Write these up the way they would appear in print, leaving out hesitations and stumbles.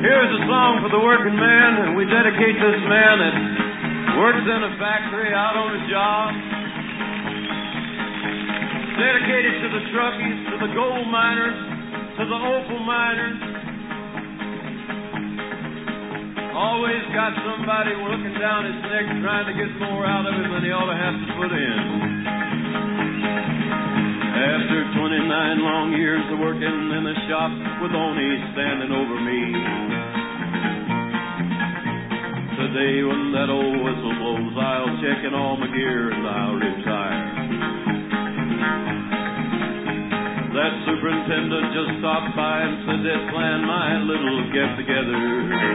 Here's a song for the working man, and we dedicate this man that works in a factory out on his job. Dedicated to the truckies, to the gold miners, to the opal miners. Always got somebody looking down his neck trying to get more out of him than he ought to have to put in. After 29 long years of working in the shop with Oni standing over me, today when that old whistle blows, I'll check in all my gear and I'll retire. That superintendent just stopped by and said they'd plan my little get-together.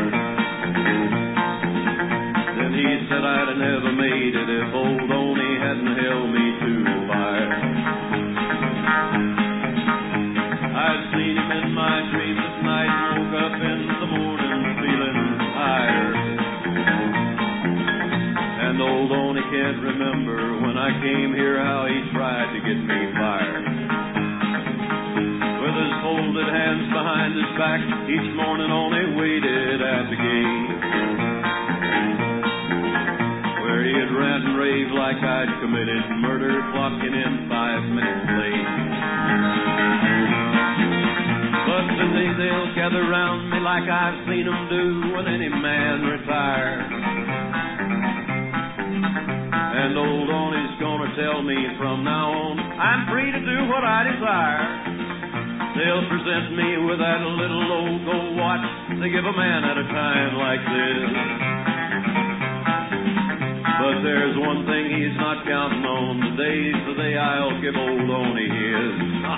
Then he said I'd have never made it if old Oni hadn't held me to the fire. I'd seen him in my dreams at night and woke up in the morning feeling tired. And old Oni can't remember when I came here how he tried to get me fired. With his folded hands behind his back, each morning Oni waited at the gate, where he'd rant and rave like I'd committed murder, clocking in 5 minutes late. But today they'll gather round me like I've seen them do when any man retires. And old Oni's gonna tell me from now on I'm free to do what I desire. They'll present me with that little old gold watch they give a man at a time like this. But there's one thing he's not counting on. Today's the day I'll give old Oni his.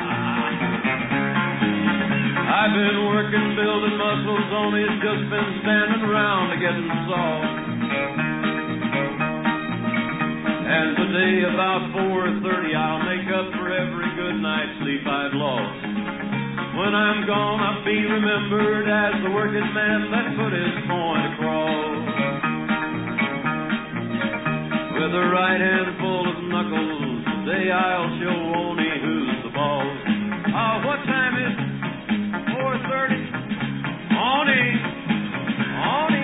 I've been working, building muscles. Oni's just been standing around getting soft. And today about 4:30 I'll make up for every good night's sleep I've lost. When I'm gone I'll be remembered as the working man that put his point across. With a right hand full of knuckles, today I'll show Oni who's the boss. Oh, what time is it? 4:30. Oni! Oni!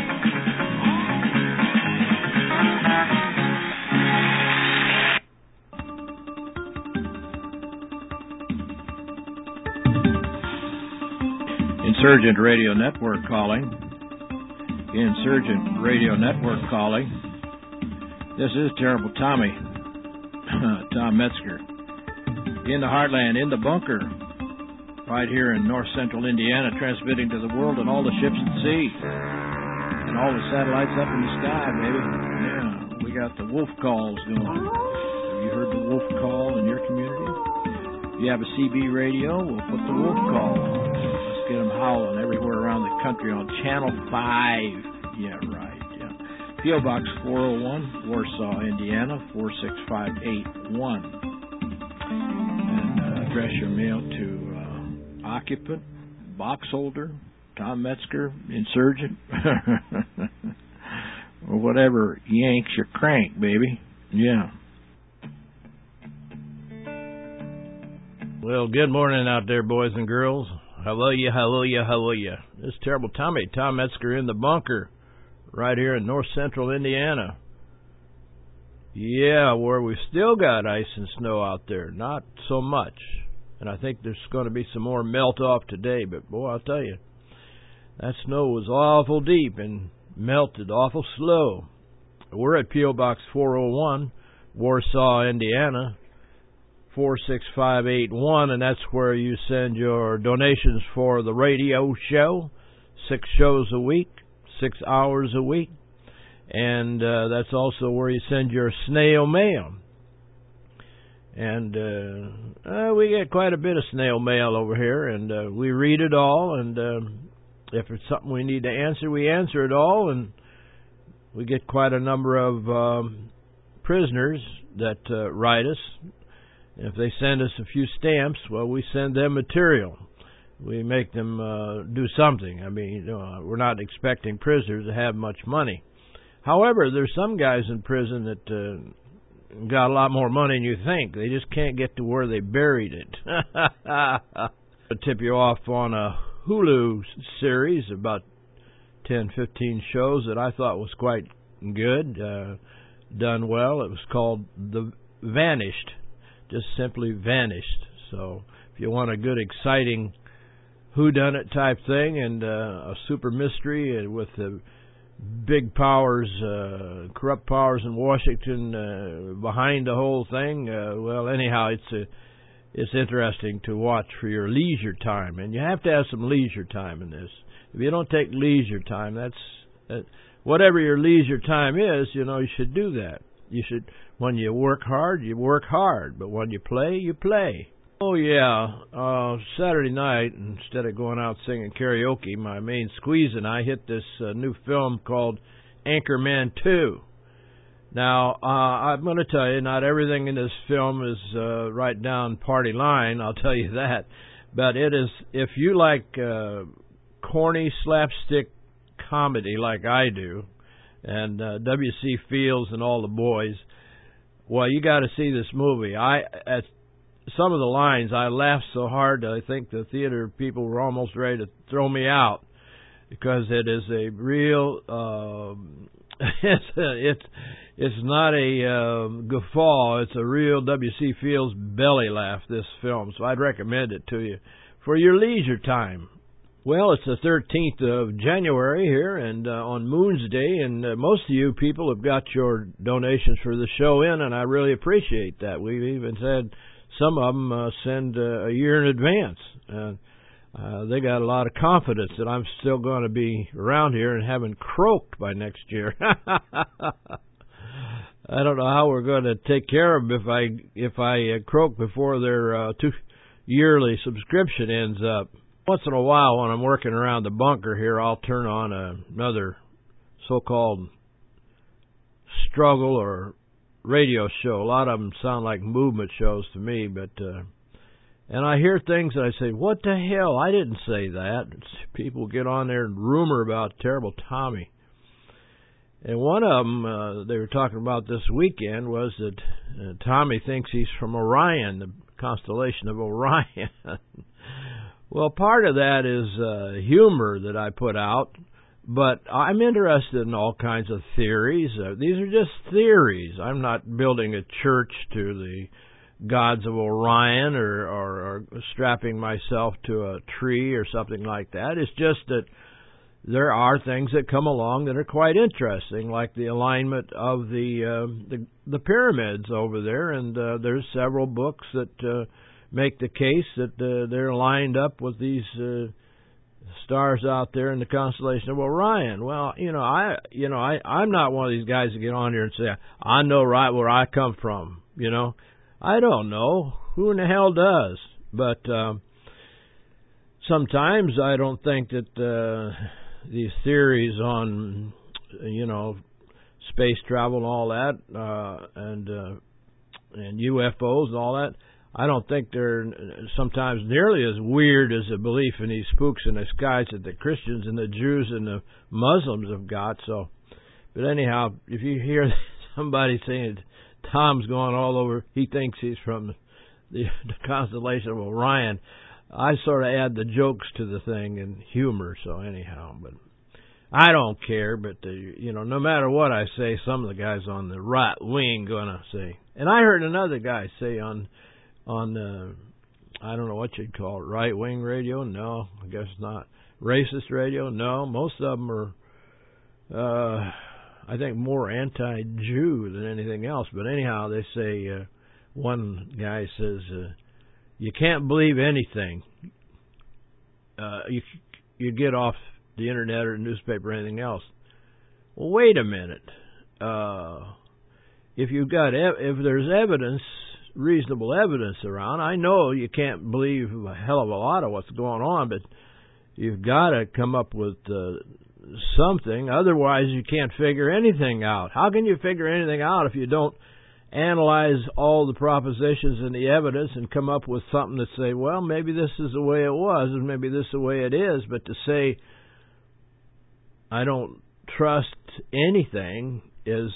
Insurgent Radio Network calling. Insurgent Radio Network calling. This is Terrible Tommy, Tom Metzger, in the heartland, in the bunker, right here in north central Indiana, transmitting to the world and all the ships at sea, and all the satellites up in the sky, baby. Yeah, we got the wolf calls going. Have you heard the wolf call in your community? If you have a CB radio, we'll put the wolf call on. Let's get them howling everywhere around the country on Channel 5. Yeah, right. P.O. Box 401, Warsaw, Indiana, 46581. And address your mail to occupant, box holder, Tom Metzger, insurgent, or whatever yanks your crank, baby. Yeah. Well, good morning out there, boys and girls. Hello ya, hello ya, hello ya. This is Terrible Tommy, Tom Metzger in the bunker, right here in north central Indiana. Yeah, where we've still got ice and snow out there. Not so much. And I think there's going to be some more melt off today. But, boy, I'll tell you, that snow was awful deep and melted awful slow. We're at P.O. Box 401, Warsaw, Indiana, 46581. And that's where you send your donations for the radio show. 6 shows a week. 6 hours a week, and that's also where you send your snail mail. And we get quite a bit of snail mail over here, and we read it all, and if it's something we need to answer, we answer it all, and we get quite a number of prisoners that write us. And if they send us a few stamps, well, we send them material. We make them do something. I mean, we're not expecting prisoners to have much money. However, there's some guys in prison that got a lot more money than you think. They just can't get to where they buried it. I'll tip you off on a Hulu series about 10, 15 shows that I thought was quite good, done well. It was called The Vanished, just simply Vanished. So if you want a good, exciting whodunit type thing and a super mystery with the big powers, corrupt powers in Washington behind the whole thing, well, anyhow, it's interesting to watch for your leisure time, and you have to have some leisure time in this. If you don't take leisure time, whatever your leisure time is, you should do that. You should, when you work hard, but when you play, you play. Oh, yeah, Saturday night, instead of going out singing karaoke, my main squeeze and I hit this new film called Anchorman 2. Now, I'm going to tell you, not everything in this film is right down party line, I'll tell you that. But it is, if you like corny slapstick comedy like I do, and W.C. Fields and all the boys, well, you got to see this movie. At some of the lines, I laughed so hard I think the theater people were almost ready to throw me out, because it is a real it's not a guffaw. It's a real W.C. Fields belly laugh, this film. So I'd recommend it to you for your leisure time. Well, it's the 13th of January here, and on Moon's Day, and most of you people have got your donations for the show in, and I really appreciate that. We've even said some of them send a year in advance. They got a lot of confidence that I'm still going to be around here and haven't croaked by next year. I don't know how we're going to take care of them if I croak before their yearly subscription ends up. Once in a while, when I'm working around the bunker here, I'll turn on another so-called struggle or radio show. A lot of them sound like movement shows to me, but and I hear things and I say, what the hell? I didn't say that. People get on there and rumor about Terrible Tommy. And one of them they were talking about this weekend was that Tommy thinks he's from Orion, the constellation of Orion. Well, part of that is humor that I put out, but I'm interested in all kinds of theories. These are just theories. I'm not building a church to the gods of Orion or strapping myself to a tree or something like that. It's just that there are things that come along that are quite interesting, like the alignment of the pyramids over there, and there's several books that make the case that they're lined up with these stars out there in the constellation of Orion. Well, I'm not one of these guys that get on here and say, I know right where I come from. I don't know. Who in the hell does? But sometimes I don't think that these theories on, space travel and all that, and UFOs and all that, I don't think they're sometimes nearly as weird as the belief in these spooks in the skies that the Christians and the Jews and the Muslims have got. So, but anyhow, if you hear somebody saying Tom's going all over, he thinks he's from the constellation of Orion, I sort of add the jokes to the thing and humor. So anyhow, but I don't care. But no matter what I say, some of the guys on the right wing gonna say. And I heard another guy say on I don't know what you'd call it, right-wing radio? No, I guess not. Racist radio? No, most of them are, I think, more anti-Jew than anything else. But anyhow, they say, one guy says, you can't believe anything. You get off the internet or newspaper or anything else. Well, wait a minute. If there's evidence, reasonable evidence around, I know you can't believe a hell of a lot of what's going on, but you've got to come up with something. Otherwise, you can't figure anything out. How can you figure anything out if you don't analyze all the propositions and the evidence and come up with something that say, well, maybe this is the way it was and maybe this is the way it is? But to say, I don't trust anything is...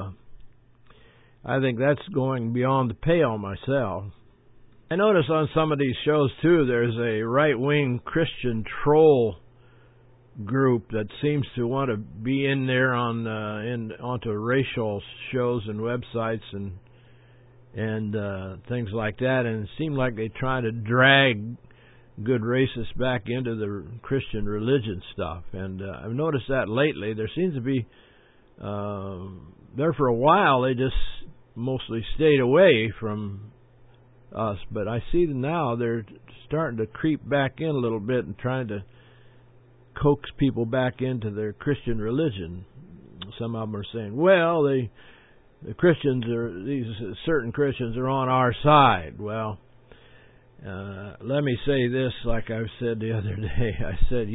I think that's going beyond the pale myself. I notice on some of these shows, too, there's a right-wing Christian troll group that seems to want to be in there onto racial shows and websites and things like that, and it seemed like they try to drag good racists back into the Christian religion stuff. And I've noticed that lately. There seems to be there for a while they just mostly stayed away from us, but I see now they're starting to creep back in a little bit and trying to coax people back into their Christian religion. Some of them are saying, well, the Christians these certain Christians are on our side. Well, let me say this, like I said the other day. I said,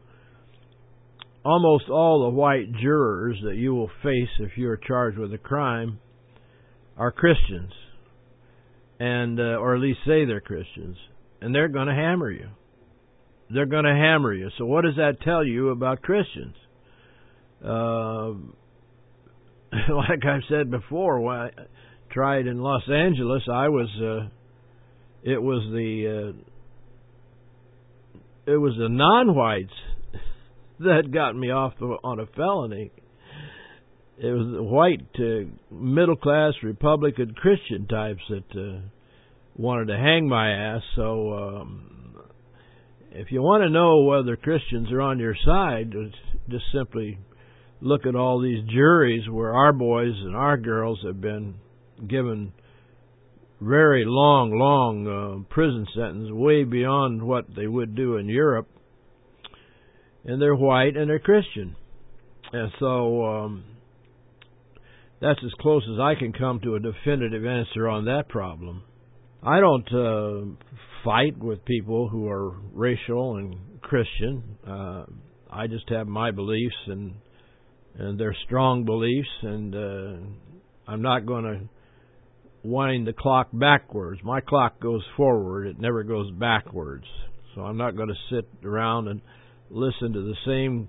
almost all the white jurors that you will face if you're charged with a crime are Christians, and or at least say they're Christians, and they're going to hammer you. They're going to hammer you. So what does that tell you about Christians? Like I've said before, when I tried in Los Angeles, it was the non-whites that got me off on a felony. It was the white middle-class Republican Christian types that wanted to hang my ass. So if you want to know whether Christians are on your side, just simply look at all these juries where our boys and our girls have been given very long prison sentence, way beyond what they would do in Europe. And they're white and they're Christian. And so that's as close as I can come to a definitive answer on that problem. I don't fight with people who are racial and Christian. I just have my beliefs, and they're strong beliefs, and I'm not going to wind the clock backwards. My clock goes forward. It never goes backwards. So I'm not going to sit around and listen to the same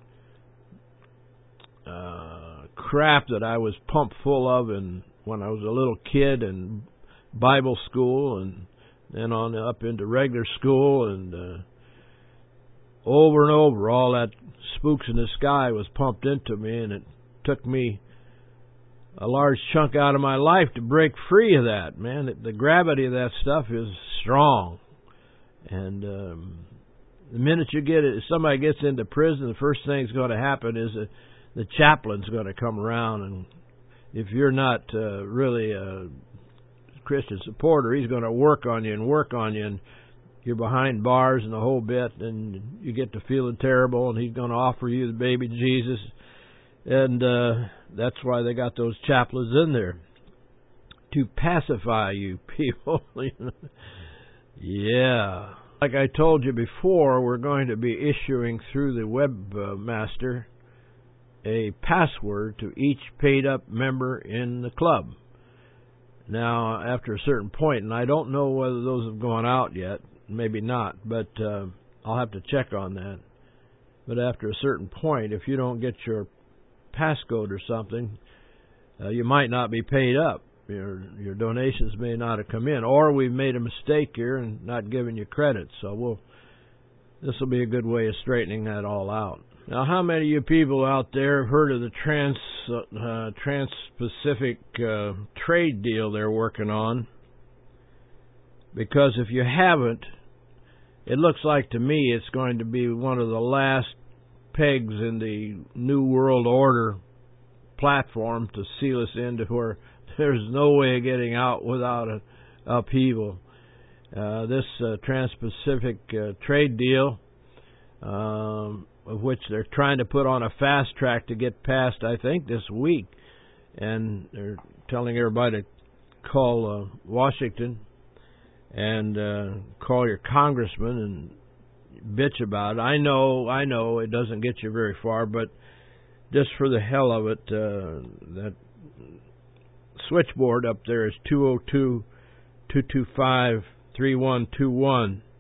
crap that I was pumped full of when I was a little kid in Bible school, and then on up into regular school, and over and over all that spooks in the sky was pumped into me, and it took me a large chunk out of my life to break free of that, man. The gravity of that stuff is strong. And the minute somebody gets into prison, the first thing that's going to happen is that the chaplain's going to come around, and if you're not really a Christian supporter, he's going to work on you, and you're behind bars and the whole bit, and you get to feeling terrible, and he's going to offer you the baby Jesus. And that's why they got those chaplains in there, to pacify you people. Yeah. Like I told you before, we're going to be issuing through the webmaster a password to each paid-up member in the club. Now, after a certain point, and I don't know whether those have gone out yet, maybe not, but I'll have to check on that. But after a certain point, if you don't get your passcode or something, you might not be paid up. Your donations may not have come in, or we've made a mistake here and not given you credit. So this will be a good way of straightening that all out. Now, how many of you people out there have heard of the Trans-Pacific trade deal they're working on? Because if you haven't, it looks like to me it's going to be one of the last pegs in the New World Order platform to seal us into where there's no way of getting out without an upheaval. This Trans-Pacific trade deal, of which they're trying to put on a fast track to get passed, I think, this week. And they're telling everybody to call Washington and call your congressman and bitch about it. I know it doesn't get you very far, but just for the hell of it, that switchboard up there is 202-225-3121.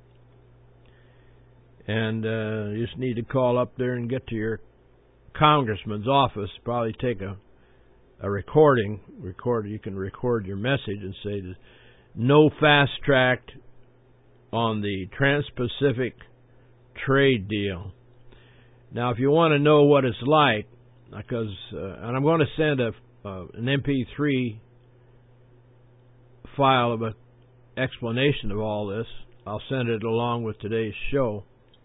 And you just need to call up there and get to your congressman's office. Probably take a recording. You can record your message and say, no fast track on the Trans-Pacific trade deal. Now, if you want to know what it's like, because and I'm going to send an MP3 file of an explanation of all this. I'll send it along with today's show.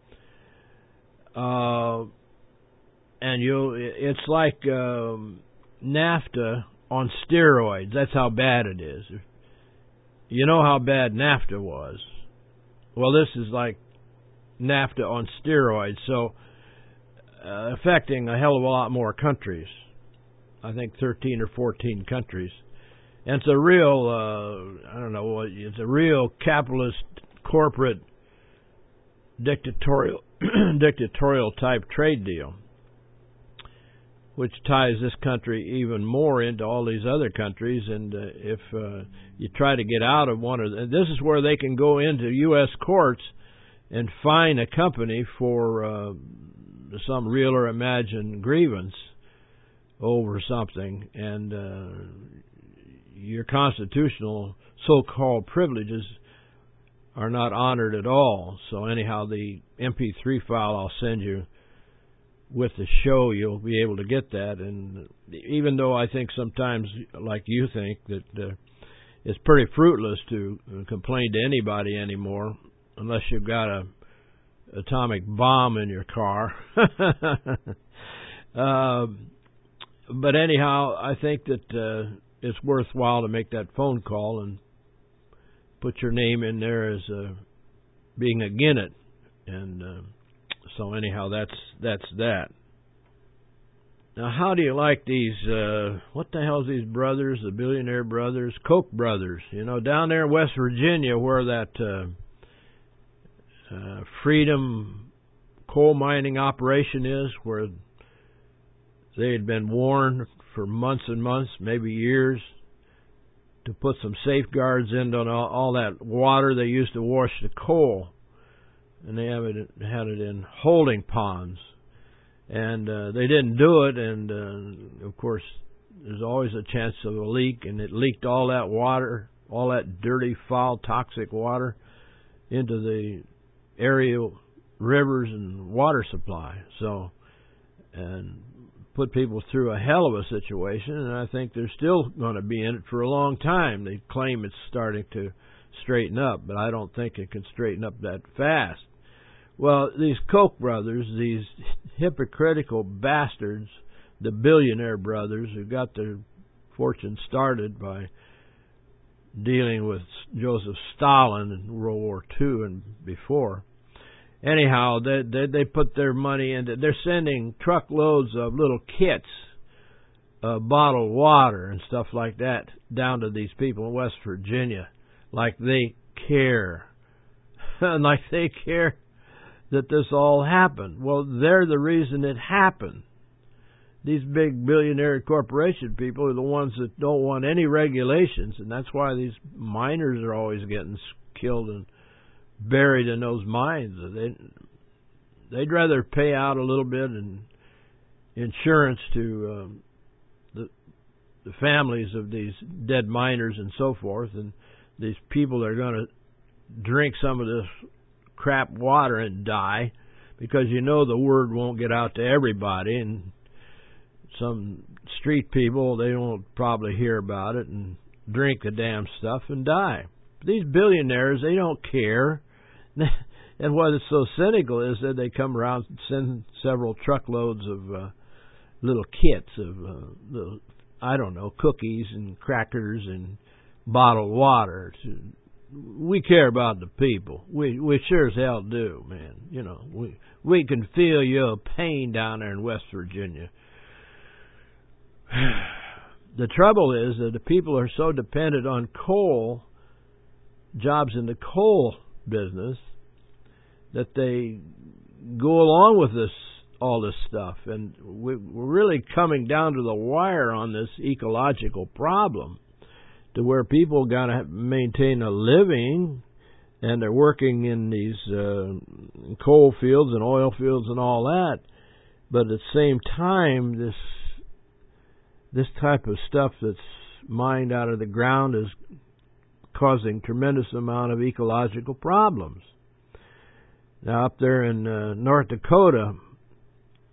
And it's like NAFTA on steroids. That's how bad it is. You know how bad NAFTA was. Well, this is like NAFTA on steroids, so affecting a hell of a lot more countries. I think 13 or 14 countries. And it's a real, it's a real capitalist, corporate, dictatorial type trade deal, which ties this country even more into all these other countries. And if you try to get out of one of them, this is where they can go into U.S. courts and fine a company for some real or imagined grievance over something, and your constitutional so-called privileges are not honored at all. So anyhow, the MP3 file I'll send you with the show, you'll be able to get that. And even though I think sometimes, like you think, that it's pretty fruitless to complain to anybody anymore, unless you've got a atomic bomb in your car. But anyhow, I think that it's worthwhile to make that phone call and put your name in there as being against it. And so anyhow, that's that. Now, how do you like these, what the hell's these brothers, the billionaire brothers, Koch brothers, down there in West Virginia where that Freedom coal mining operation is, where they had been warned for months and months, maybe years, to put some safeguards into all that water they used to wash the coal. And they had it in holding ponds. And they didn't do it, and of course there's always a chance of a leak, and it leaked all that water, all that dirty, foul, toxic water into the area rivers and water supply. So, and put people through a hell of a situation, and I think they're still going to be in it for a long time. They claim it's starting to straighten up, but I don't think it can straighten up that fast. Well, these Koch brothers, these hypocritical bastards, the billionaire brothers who got their fortune started by dealing with Joseph Stalin in World War II and before. Anyhow, they put their money into, they're sending truckloads of little kits of bottled water and stuff like that down to these people in West Virginia, like they care. Like they care that this all happened. Well, they're the reason it happened. These big billionaire corporation people are the ones that don't want any regulations, and that's why these miners are always getting killed and buried in those mines. They'd rather pay out a little bit in insurance to the families of these dead miners and so forth, and these people that are going to drink some of this crap water and die, because the word won't get out to everybody, and some street people, they won't probably hear about it and drink the damn stuff and die. These billionaires, they don't care. And what is so cynical is that they come around and send several truckloads of little kits of little, cookies and crackers and bottled water. We care about the people. We sure as hell do, man. We can feel your pain down there in West Virginia. The trouble is that the people are so dependent on coal, jobs in the coal business, that they go along with all this stuff. And we're really coming down to the wire on this ecological problem, to where people got to maintain a living, and they're working in these coal fields and oil fields and all that. But at the same time, this type of stuff that's mined out of the ground is causing tremendous amount of ecological problems. Now, up there in North Dakota,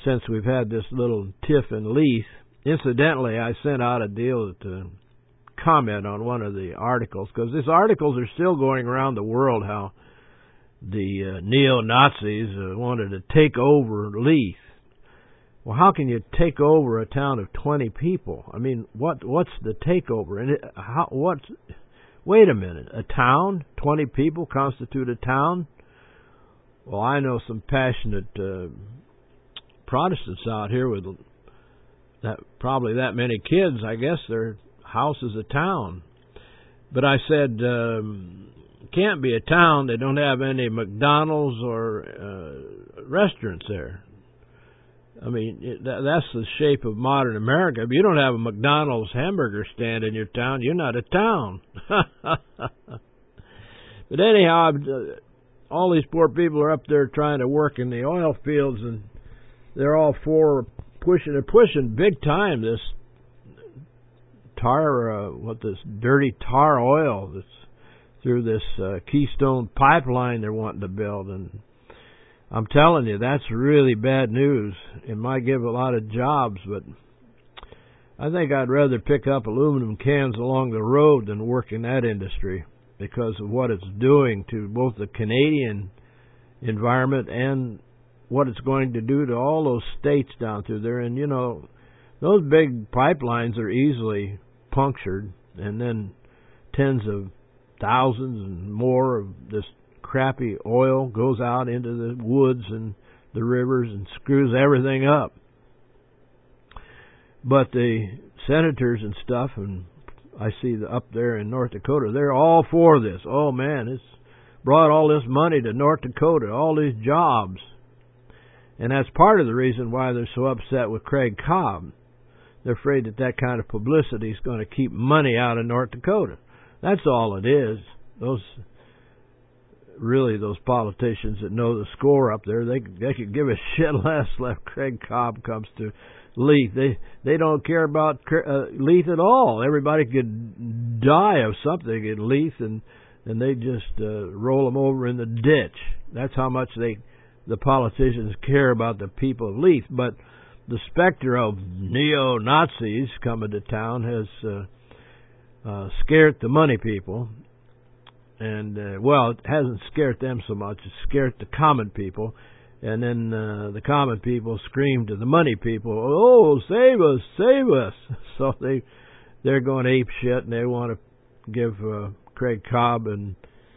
since we've had this little tiff in Leith. Incidentally, I sent out a deal to comment on one of the articles, because these articles are still going around the world how the neo-Nazis wanted to take over Leith. Well, how can you take over a town of 20 people? I mean, what's the takeover? And wait a minute, a town, 20 people constitute a town? Well, I know some passionate Protestants out here with probably that many kids. I guess their house is a town. But I said, can't be a town. They don't have any McDonald's or restaurants there. I mean, that's the shape of modern America. If you don't have a McDonald's hamburger stand in your town, you're not a town. But anyhow, all these poor people are up there trying to work in the oil fields, and they're all for pushing big time this this dirty tar oil that's through this Keystone pipeline they're wanting to build. And I'm telling you, that's really bad news. It might give a lot of jobs, but I think I'd rather pick up aluminum cans along the road than work in that industry, because of what it's doing to both the Canadian environment and what it's going to do to all those states down through there. And, you know, those big pipelines are easily punctured, and then tens of thousands and more of this crappy oil goes out into the woods and the rivers and screws everything up. But the senators and stuff, and I see up there in North Dakota, they're all for this. Oh man, it's brought all this money to North Dakota, all these jobs. And that's part of the reason why they're so upset with Craig Cobb. They're afraid that kind of publicity is going to keep money out of North Dakota. That's all it is. Those politicians that know the score up there, they could give a shit less if Craig Cobb comes to Leith. They don't care about Leith at all. Everybody could die of something in Leith, and they just roll them over in the ditch. That's how much the politicians care about the people of Leith. But the specter of neo-Nazis coming to town has scared the money people. And, it hasn't scared them so much. It's scared the common people. And then the common people scream to the money people, oh, save us, save us. So they're going ape shit, and they want to give Craig Cobb and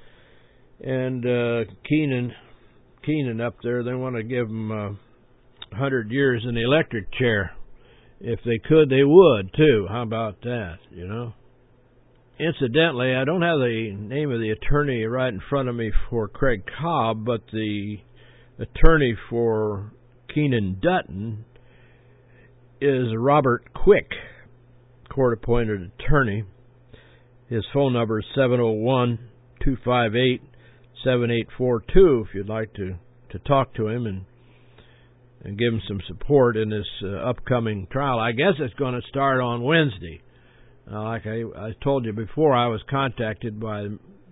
Keenan up there, they want to give them 100 years in the electric chair. If they could, they would, too. How about that, you know? Incidentally, I don't have the name of the attorney right in front of me for Craig Cobb, but the attorney for Keenan Dutton is Robert Quick, court-appointed attorney. His phone number is 701-258-7842 if you'd like to talk to him and give him some support in this upcoming trial. I guess it's going to start on Wednesday. Like I told you before, I was contacted by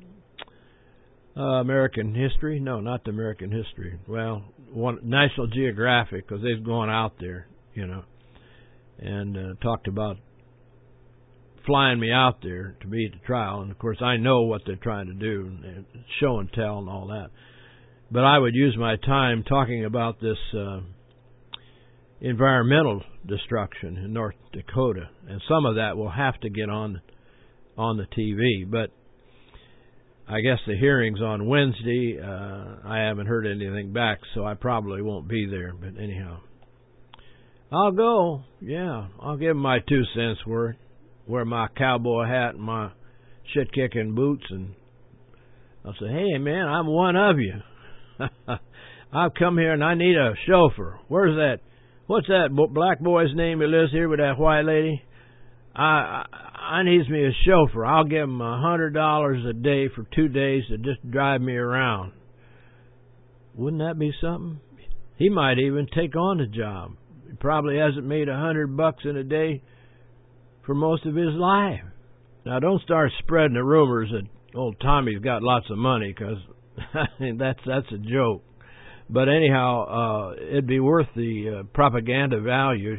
American History. No, not the American History. Well, National Geographic, because they've gone out there, you know, and talked about flying me out there to be at the trial. And, of course, I know what they're trying to do, and show and tell and all that. But I would use my time talking about this environmental destruction in North Dakota, and some of that will have to get on the TV. But I guess the hearing's on Wednesday. I haven't heard anything back, so I probably won't be there. But anyhow, I'll go. Yeah, I'll give them my 2 cents worth. Wear my cowboy hat and my shit-kicking boots, and I'll say, hey, man, I'm one of you. I've come here and I need a chauffeur. Where's that? What's that black boy's name who lives here with that white lady? I needs me a chauffeur. I'll give him $100 a day for 2 days to just drive me around. Wouldn't that be something? He might even take on the job. He probably hasn't made $100 in a day for most of his life. Now, don't start spreading the rumors that old Tommy's got lots of money, because that's a joke. But anyhow, it'd be worth the propaganda value.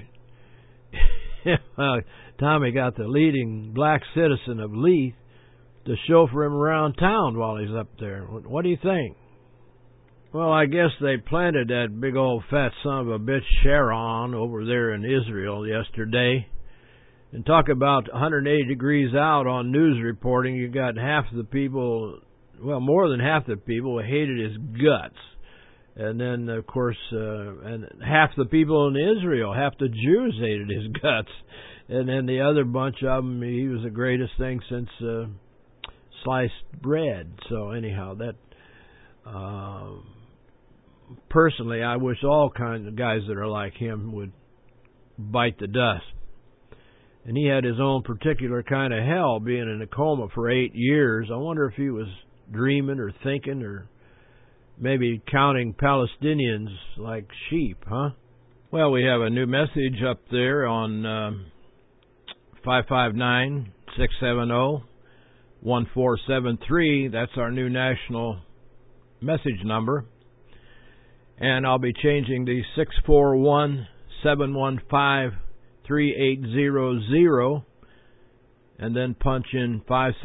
Tommy got the leading black citizen of Leith to chauffeur him around town while he's up there. What do you think? Well, I guess they planted that big old fat son of a bitch Sharon over there in Israel yesterday. And talk about 180 degrees out on news reporting. You got half the people, well, more than half the people who hated his guts. And then, of course, and half the people in Israel, half the Jews hated his guts. And then the other bunch of them, he was the greatest thing since sliced bread. So anyhow, that personally, I wish all kinds of guys that are like him would bite the dust. And he had his own particular kind of hell, being in a coma for 8 years. I wonder if he was dreaming or thinking or maybe counting Palestinians like sheep, huh? Well, we have a new message up there on 559-670-1473. That's our new national message number. And I'll be changing the 641-715-3800 and then punch in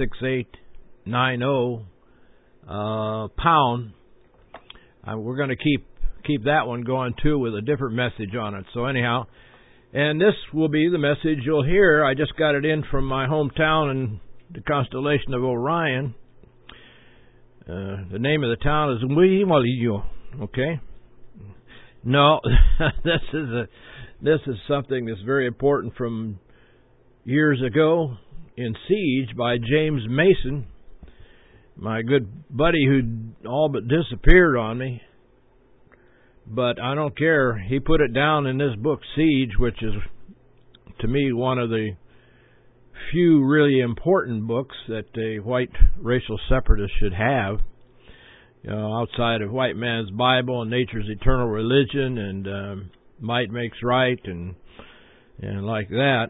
56890 pound. We're going to keep that one going too with a different message on it. So anyhow, and this will be the message you'll hear. I just got it in from my hometown in the constellation of Orion. The name of the town is Wimalio. Okay. No, this is something that's very important from years ago in Siege by James Mason, my good buddy who all but disappeared on me. But I don't care. He put it down in this book, Siege, which is, to me, one of the few really important books that a white racial separatist should have. Outside of white man's Bible and nature's eternal religion and might makes right and like that.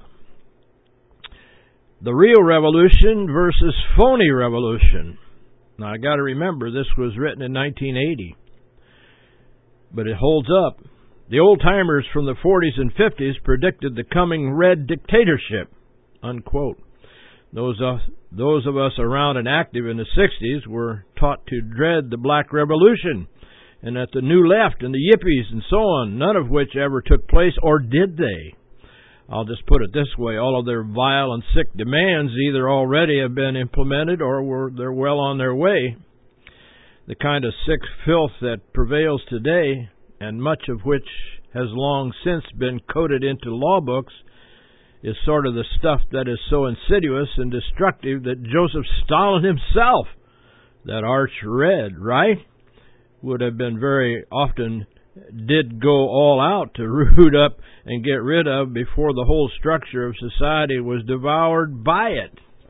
The real revolution versus phony revolution. Now, I got to remember this was written in 1980, but it holds up. The old-timers from the 40s and 50s predicted the coming red dictatorship, unquote. Those of us around and active in the 60s were taught to dread the black revolution and that the new left and the yippies and so on, none of which ever took place, or did they? I'll just put it this way. All of their vile and sick demands either already have been implemented or they're well on their way. The kind of sick filth that prevails today, and much of which has long since been coded into law books, is sort of the stuff that is so insidious and destructive that Joseph Stalin himself, that arch red, right, would have been very often did go all out to root up and get rid of before the whole structure of society was devoured by it.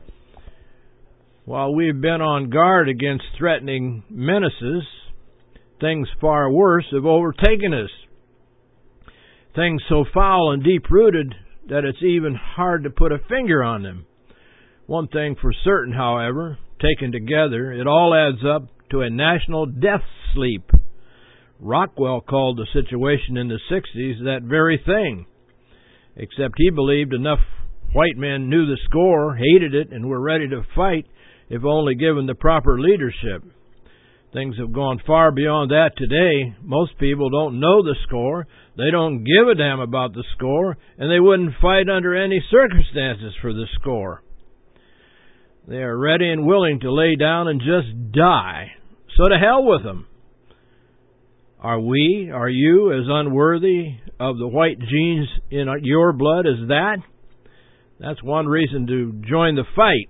While we've been on guard against threatening menaces, things far worse have overtaken us. Things so foul and deep-rooted that it's even hard to put a finger on them. One thing for certain, however, taken together, it all adds up to a national death sleep. Rockwell called the situation in the 60s that very thing, except he believed enough white men knew the score, hated it, and were ready to fight if only given the proper leadership. Things have gone far beyond that today. Most people don't know the score, they don't give a damn about the score, and they wouldn't fight under any circumstances for the score. They are ready and willing to lay down and just die. So to hell with them. Are you as unworthy of the white genes in your blood as that? That's one reason to join the fight.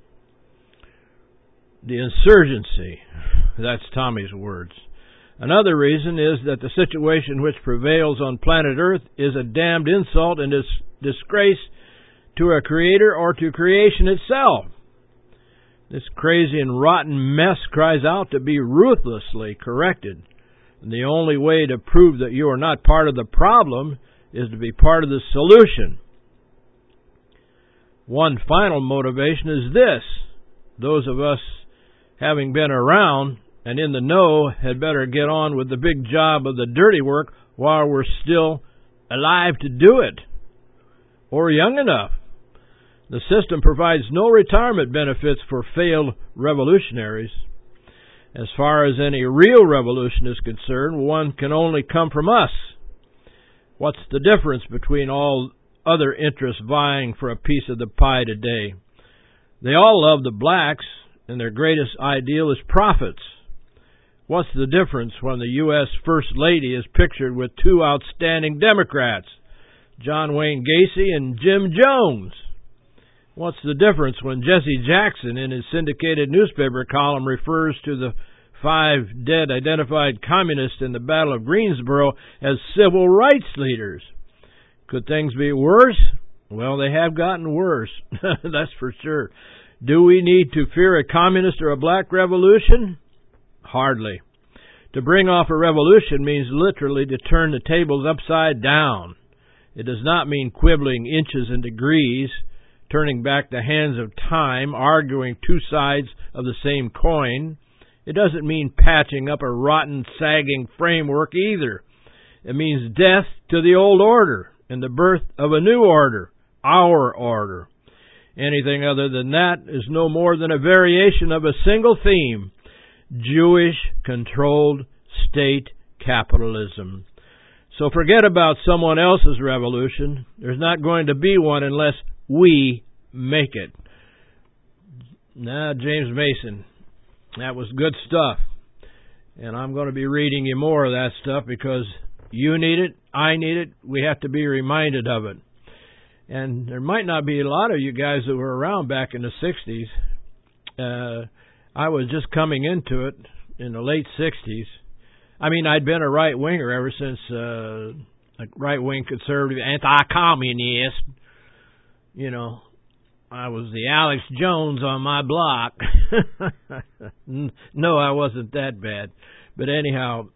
The insurgency. That's Tommy's words. Another reason is that the situation which prevails on planet Earth is a damned insult and disgrace to a creator or to creation itself. This crazy and rotten mess cries out to be ruthlessly corrected. And the only way to prove that you are not part of the problem is to be part of the solution. One final motivation is this. Those of us having been around and in the know had better get on with the big job of the dirty work while we're still alive to do it, or young enough. The system provides no retirement benefits for failed revolutionaries. As far as any real revolution is concerned, one can only come from us. What's the difference between all other interests vying for a piece of the pie today? They all love the blacks, and their greatest ideal is profits. What's the difference when the U.S. First Lady is pictured with two outstanding Democrats, John Wayne Gacy and Jim Jones? What's the difference when Jesse Jackson in his syndicated newspaper column refers to the 5 dead identified communists in the Battle of Greensboro as civil rights leaders? Could things be worse? Well, they have gotten worse, that's for sure. Do we need to fear a communist or a black revolution? Hardly. To bring off a revolution means literally to turn the tables upside down. It does not mean quibbling inches and degrees, turning back the hands of time, arguing two sides of the same coin. It doesn't mean patching up a rotten, sagging framework either. It means death to the old order and the birth of a new order, our order. Anything other than that is no more than a variation of a single theme: Jewish-controlled state capitalism. So forget about someone else's revolution. There's not going to be one unless we make it. Now, James Mason, that was good stuff. And I'm going to be reading you more of that stuff because you need it, I need it, we have to be reminded of it. And there might not be a lot of you guys that were around back in the 60s. I was just coming into it in the late 60s. I mean, I'd been a right-winger ever since a right-wing conservative, anti-communist. You know, I was the Alex Jones on my block. No, I wasn't that bad. But anyhow,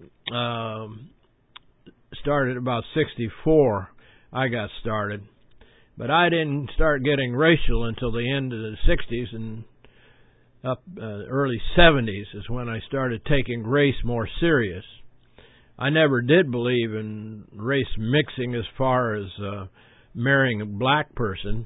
started about 64, I got started. But I didn't start getting racial until the end of the 60s, and up early 70s is when I started taking race more serious. I never did believe in race mixing as far as marrying a black person.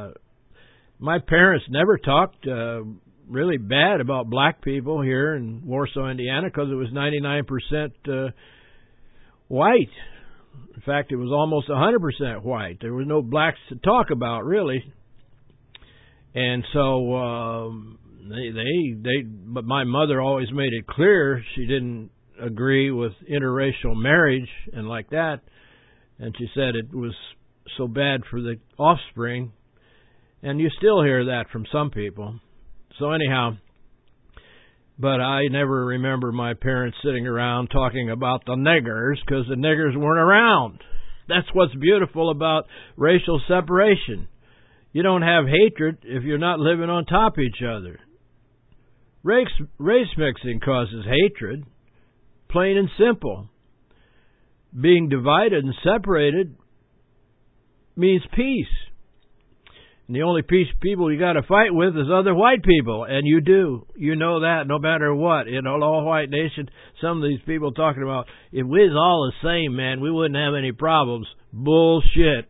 My parents never talked really bad about black people here in Warsaw, Indiana, because it was 99% white. In fact, it was almost 100% white. There were no blacks to talk about, really. And so but my mother always made it clear she didn't agree with interracial marriage and like that. And she said it was so bad for the offspring. And you still hear that from some people. So anyhow, but I never remember my parents sitting around talking about the niggers because the niggers weren't around. That's what's beautiful about racial separation. You don't have hatred if you're not living on top of each other. Race mixing causes hatred, plain and simple. Being divided and separated means peace. And the only people you got to fight with is other white people, and you do. You know that no matter what. In an all-white nation, some of these people talking about, if we was all the same, man, we wouldn't have any problems. Bullshit.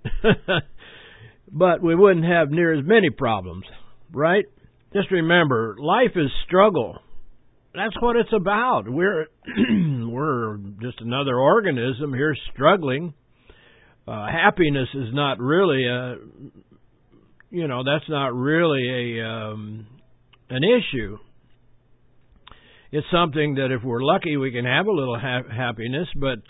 But we wouldn't have near as many problems, right? Just remember, life is struggle. That's what it's about. We're just another organism here struggling. Happiness is not really that's not really an issue. It's something that if we're lucky we can have a little happiness, but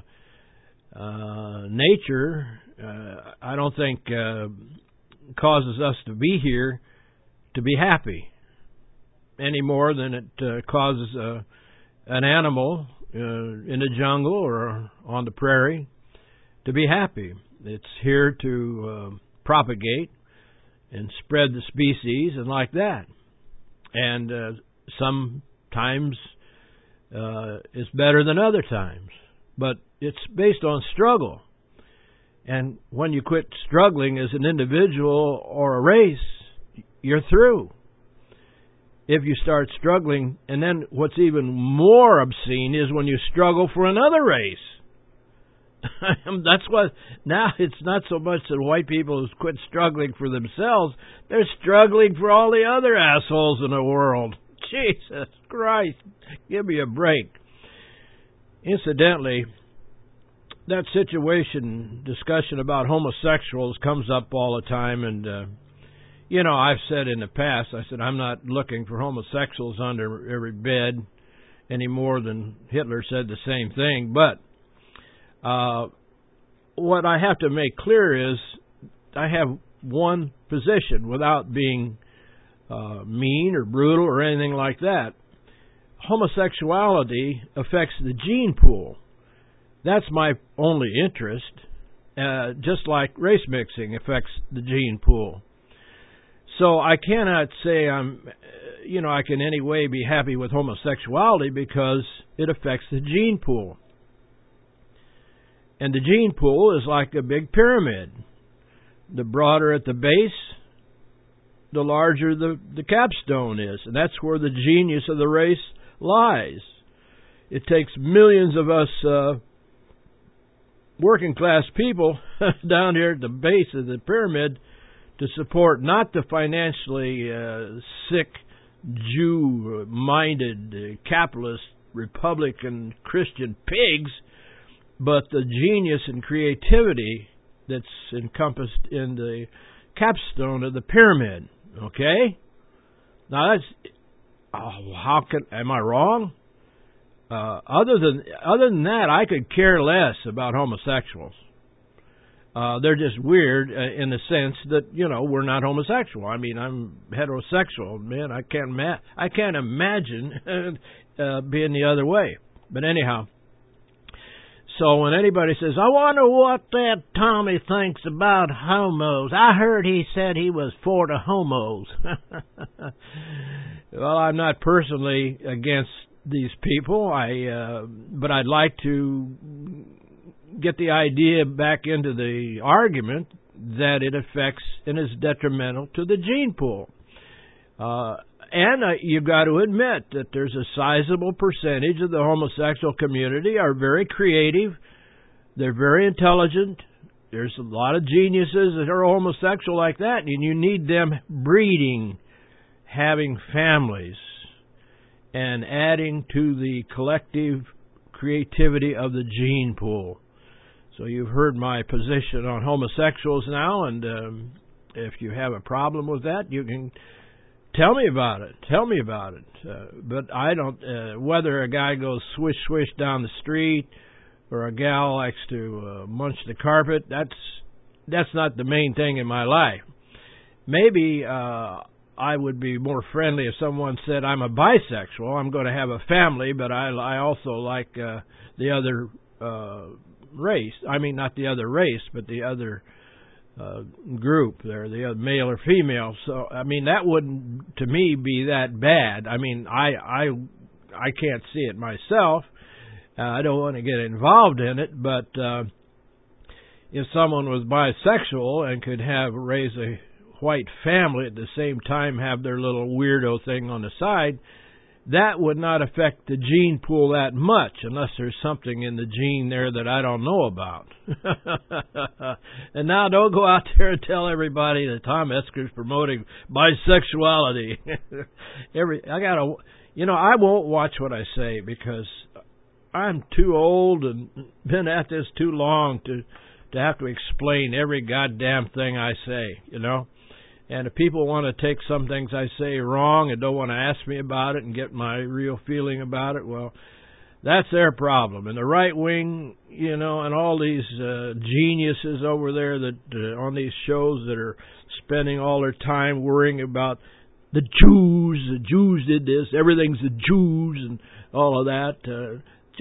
nature, I don't think causes us to be here to be happy any more than it causes an animal in the jungle or on the prairie to be happy. It's here to propagate and spread the species and like that. And sometimes it's better than other times. But it's based on struggle. And when you quit struggling as an individual or a race, you're through. if you start struggling. And then what's even more obscene is when you struggle for another race. That's what, now it's not so much that white people who quit struggling for themselves, they're struggling for all the other assholes in the world. Jesus Christ, give me a break. Incidentally, that discussion about homosexuals comes up all the time, and I've said in the past, I said I'm not looking for homosexuals under every bed any more than Hitler said the same thing. But what I have to make clear is I have one position without being mean or brutal or anything like that. Homosexuality affects the gene pool. That's my only interest, just like race mixing affects the gene pool. So I cannot say I can in any way be happy with homosexuality because it affects the gene pool. And the gene pool is like a big pyramid. The broader at the base, the larger the capstone is. And that's where the genius of the race lies. It takes millions of us working class people down here at the base of the pyramid to support not the financially sick, Jew-minded, capitalist, Republican, Christian pigs, but the genius and creativity that's encompassed in the capstone of the pyramid. Okay? Now am I wrong? Other than that, I could care less about homosexuals. They're just weird in the sense that we're not homosexual. I mean, I'm heterosexual, man. I can't imagine being the other way. But anyhow, so when anybody says, "I wonder what that Tommy thinks about homos," I heard he said he was for the homos. Well, I'm not personally against these people. But I'd like to get the idea back into the argument that it affects and is detrimental to the gene pool. And you've got to admit that there's a sizable percentage of the homosexual community are very creative. They're very intelligent. There's a lot of geniuses that are homosexual like that, and you need them breeding, having families, and adding to the collective creativity of the gene pool. So you've heard my position on homosexuals now, and if you have a problem with that, you can tell me about it. But I don't, whether a guy goes swish, swish down the street or a gal likes to munch the carpet, that's not the main thing in my life. Maybe I would be more friendly if someone said, "I'm a bisexual, I'm going to have a family, but I also like the other race." I mean, not the other race, but the other group there, the other male or female. So, I mean, that wouldn't, to me, be that bad. I mean, I can't see it myself. I don't want to get involved in it, but if someone was bisexual and could raise a white family at the same time, have their little weirdo thing on the side, that would not affect the gene pool that much, unless there's something in the gene there that I don't know about. And now don't go out there and tell everybody that Tom Esker's promoting bisexuality. I won't watch what I say because I'm too old and been at this too long to have to explain every goddamn thing I say, And if people want to take some things I say wrong and don't want to ask me about it and get my real feeling about it, well, that's their problem. And the right wing, and all these geniuses over there that on these shows that are spending all their time worrying about the Jews did this, everything's the Jews and all of that.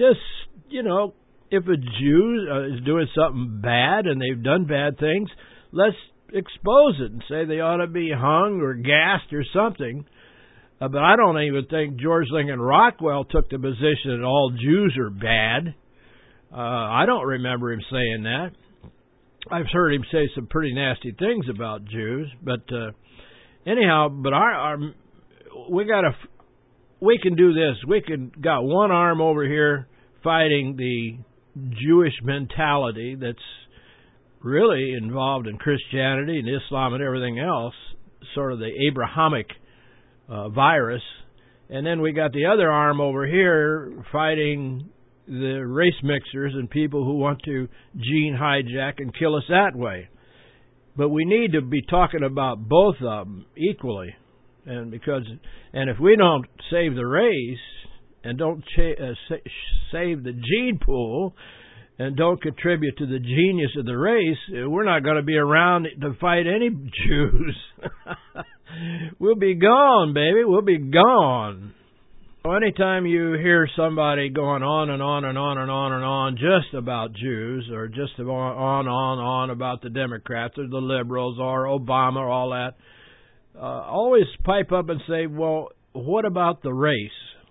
If a Jew is doing something bad and they've done bad things, let's expose it and say they ought to be hung or gassed or something. But I don't even think George Lincoln Rockwell took the position that all Jews are bad. I don't remember him saying that. I've heard him say some pretty nasty things about Jews. But anyhow, we can do this. We got one arm over here fighting the Jewish mentality that's really involved in Christianity and Islam and everything else, sort of the Abrahamic virus. And then we got the other arm over here fighting the race mixers and people who want to gene hijack and kill us that way. But we need to be talking about both of them equally. And if we don't save the race and don't save the gene pool and don't contribute to the genius of the race, we're not going to be around to fight any Jews. We'll be gone, baby. We'll be gone. Anytime you hear somebody going on and on and on and on and on just about Jews, or just on about the Democrats or the liberals or Obama or all that, always pipe up and say, well, what about the race?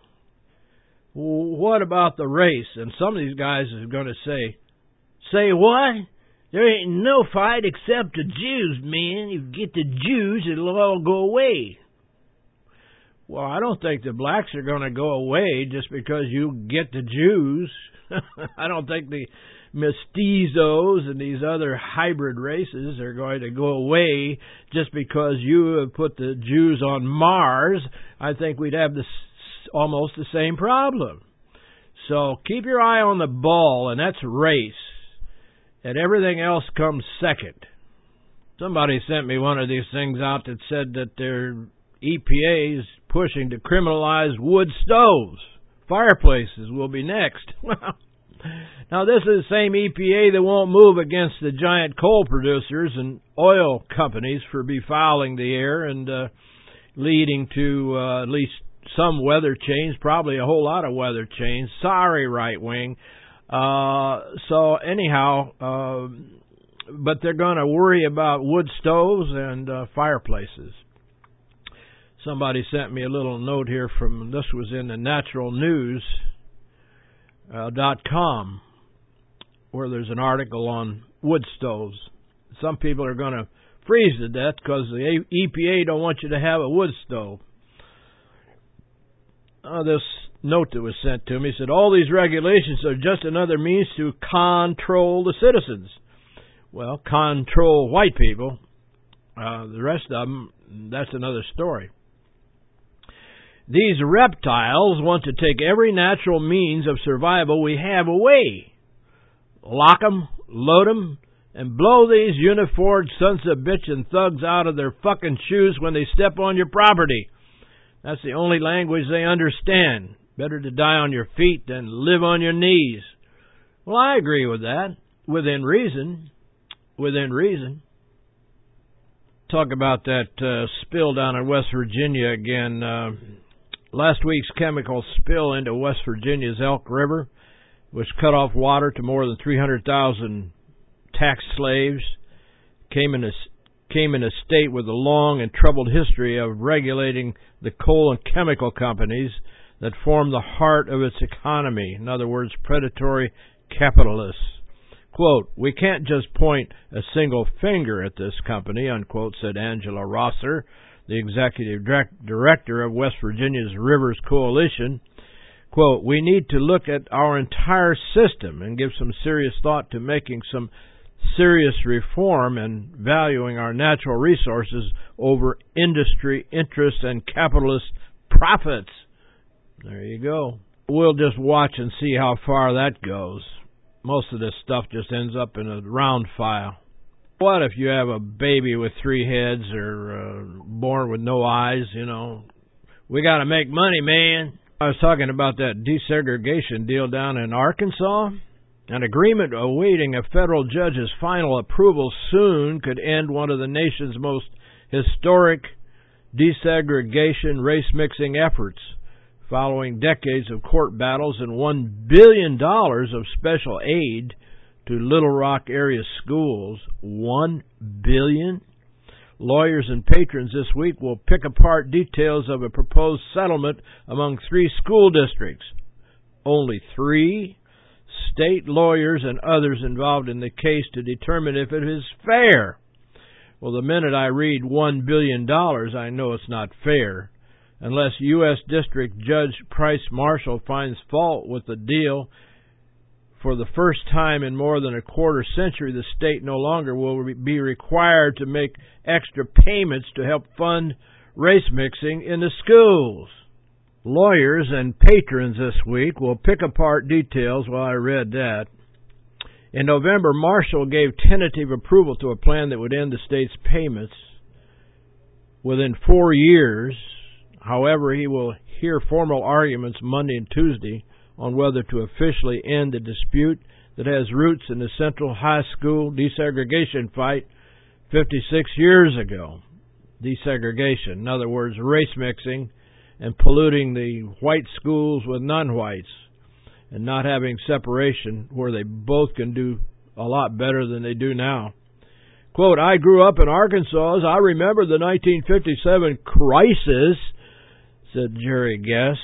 What about the race? And some of these guys are going to say what? There ain't no fight except the Jews, man. If you get the Jews, it'll all go away. Well, I don't think the blacks are going to go away just because you get the Jews. I don't think the mestizos and these other hybrid races are going to go away just because you have put the Jews on Mars. I think we'd have almost the same problem. So keep your eye on the ball, and that's race. And everything else comes second. Somebody sent me one of these things out that said that their EPA is pushing to criminalize wood stoves. Fireplaces will be next. Now, this is the same EPA that won't move against the giant coal producers and oil companies for befouling the air and leading to at least some weather change, probably a whole lot of weather change. Sorry, right wing. So anyhow, but they're going to worry about wood stoves and fireplaces. Somebody sent me a little note here this was in the naturalnews.com, where there's an article on wood stoves. Some people are going to freeze to death because the EPA don't want you to have a wood stove. This note that was sent to me said, all these regulations are just another means to control the citizens. Well, control white people. The rest of them, that's another story. These reptiles want to take every natural means of survival we have away. Lock 'em, load 'em, and blow these uniformed sons of bitch and thugs out of their fucking shoes when they step on your property. That's the only language they understand. Better to die on your feet than live on your knees. Well, I agree with that. Within reason. Within reason. Talk about that spill down in West Virginia again. Last week's chemical spill into West Virginia's Elk River, which cut off water to more than 300,000 tax slaves, came in a state with a long and troubled history of regulating the coal and chemical companies that form the heart of its economy. In other words, predatory capitalists. Quote, we can't just point a single finger at this company, unquote, said Angela Rosser, the executive director of West Virginia's Rivers Coalition. Quote, we need to look at our entire system and give some serious thought to making some serious reform and valuing our natural resources over industry interests and capitalist profits. There you go. We'll just watch and see how far that goes. Most of this stuff just ends up in a round file. What if you have a baby with 3 heads or born with no eyes, you know? We got to make money, man. I was talking about that desegregation deal down in Arkansas. An agreement awaiting a federal judge's final approval soon could end one of the nation's most historic desegregation race-mixing efforts, following decades of court battles and $1 billion of special aid to Little Rock area schools. $1 billion? Lawyers and patrons this week will pick apart details of a proposed settlement among 3 school districts. Only 3? State lawyers and others involved in the case to determine if it is fair. Well, the minute I read $1 billion, I know it's not fair. unless U.S. District Judge Price Marshall finds fault with the deal. For the first time in more than a quarter century, the state no longer will be required to make extra payments to help fund race mixing in the schools. Lawyers and patrons this week will pick apart details while I read that. In November, Marshall gave tentative approval to a plan that would end the state's payments within 4 years. However, he will hear formal arguments Monday and Tuesday on whether to officially end the dispute that has roots in the Central High School desegregation fight 56 years ago. Desegregation, in other words, race mixing and polluting the white schools with non-whites and not having separation where they both can do a lot better than they do now. Quote, I grew up in Arkansas as I remember the 1957 crisis, said Jerry Guess.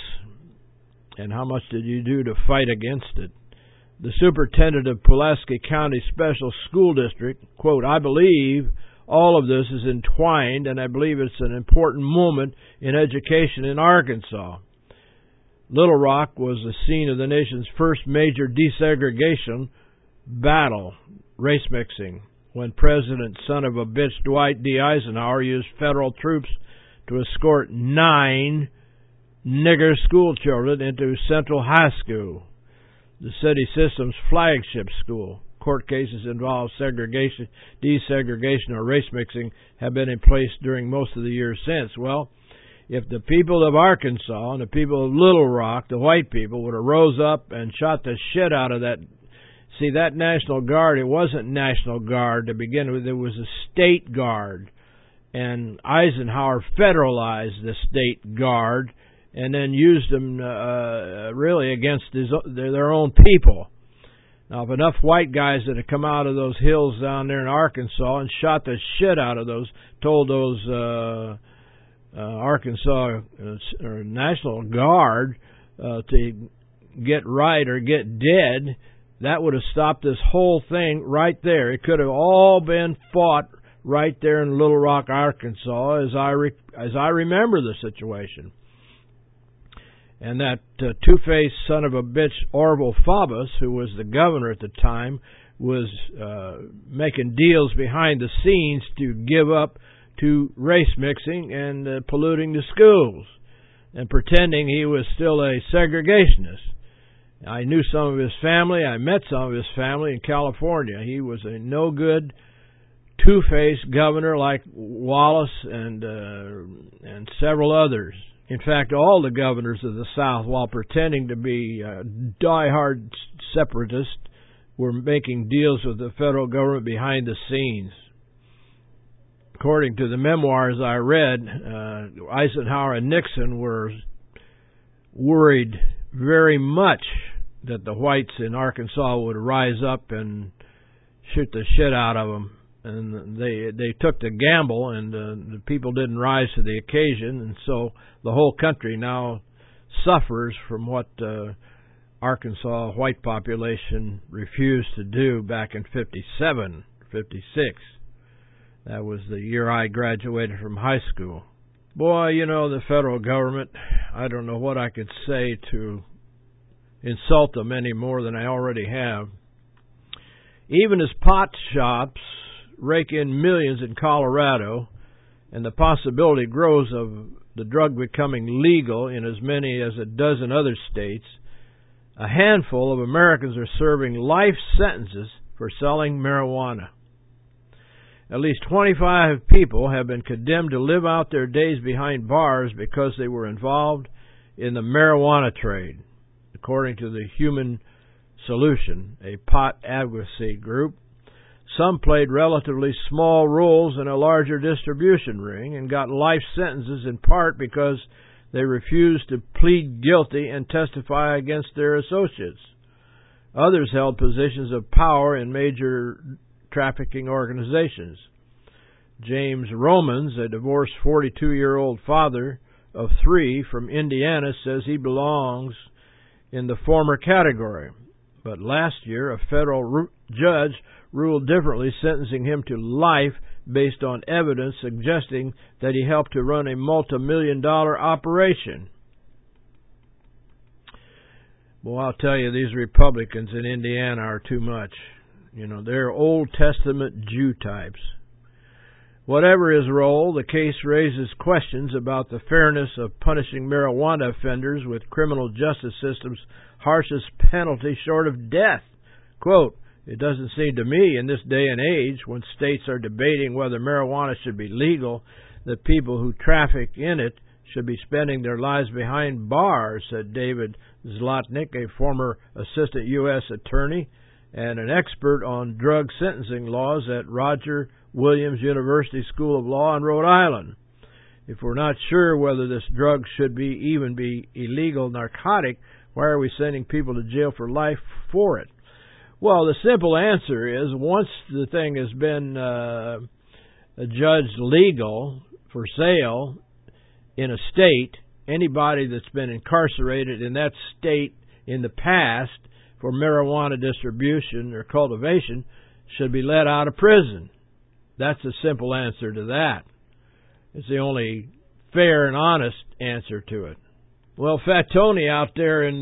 And how much did you do to fight against it? The superintendent of Pulaski County Special School District, quote, I believe all of this is entwined, and I believe it's an important moment in education in Arkansas. Little Rock was the scene of the nation's first major desegregation battle, race mixing, when President son-of-a-bitch Dwight D. Eisenhower used federal troops to escort 9 nigger school children into Central High School, the city system's flagship school. Court cases involving segregation, desegregation, or race mixing have been in place during most of the years since. Well, if the people of Arkansas and the people of Little Rock, the white people, would have rose up and shot the shit out of that. See, that National Guard, it wasn't National Guard to begin with. It was a state guard. And Eisenhower federalized the state guard and then used them really against their own people. Now, if enough white guys that had come out of those hills down there in Arkansas and shot the shit out of those, told those Arkansas or National Guard to get right or get dead, that would have stopped this whole thing right there. It could have all been fought right there in Little Rock, Arkansas, as I remember the situation. And that two-faced son of a bitch Orville Faubus, who was the governor at the time, was making deals behind the scenes to give up to race mixing and polluting the schools and pretending he was still a segregationist. I knew some of his family. I met some of his family in California. He was a no-good, two-faced governor like Wallace and several others. In fact, all the governors of the South, while pretending to be die-hard separatists, were making deals with the federal government behind the scenes. According to the memoirs I read, Eisenhower and Nixon were worried very much that the whites in Arkansas would rise up and shoot the shit out of them. And they took the gamble, and the people didn't rise to the occasion, and so the whole country now suffers from what Arkansas white population refused to do back in 57, 56. That was the year I graduated from high school. Boy, you know, the federal government, I don't know what I could say to insult them any more than I already have. Even as pot shops rake in millions in Colorado, and the possibility grows of the drug becoming legal in as many as a dozen other states, a handful of Americans are serving life sentences for selling marijuana. At least 25 people have been condemned to live out their days behind bars because they were involved in the marijuana trade, according to the Human Solution, a pot advocacy group. Some played relatively small roles in a larger distribution ring and got life sentences in part because they refused to plead guilty and testify against their associates. Others held positions of power in major trafficking organizations. James Romans, a divorced 42-year-old father of 3 from Indiana, says he belongs in the former category. But last year, a federal judge ruled differently, sentencing him to life based on evidence suggesting that he helped to run a multi-million-dollar operation. Well, I'll tell you, these Republicans in Indiana are too much. You know, they're Old Testament Jew types. Whatever his role, the case raises questions about the fairness of punishing marijuana offenders with criminal justice system's harshest penalty short of death. Quote, "It doesn't seem to me in this day and age, when states are debating whether marijuana should be legal, that people who traffic in it should be spending their lives behind bars," said David Zlotnick, a former assistant U.S. attorney and an expert on drug sentencing laws at Roger Williams University School of Law in Rhode Island. If we're not sure whether this drug should even be illegal narcotic, why are we sending people to jail for life for it? Well, the simple answer is, once the thing has been judged legal for sale in a state, anybody that's been incarcerated in that state in the past for marijuana distribution or cultivation should be let out of prison. That's the simple answer to that. It's the only fair and honest answer to it. Well, Fat Tony out there in